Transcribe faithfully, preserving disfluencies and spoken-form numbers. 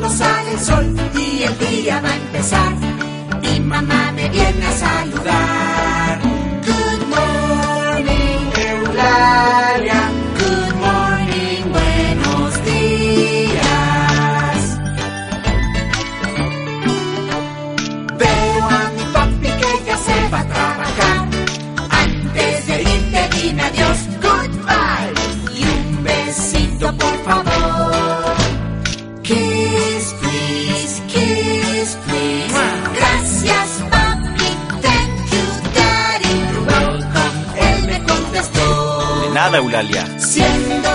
cuando sale el sol y el día va a empezar. Mi mamá me viene a saludar. Good morning, Eulalia. Good morning, buenos días. Veo a mi papi que ya se va a trabajar. Antes de irte dime adiós, goodbye. Y un besito por favor. Kiss, please, kiss, please. Gracias, papi, thank you, daddy. You're welcome, él me contestó. De nada, Eulalia. Siendo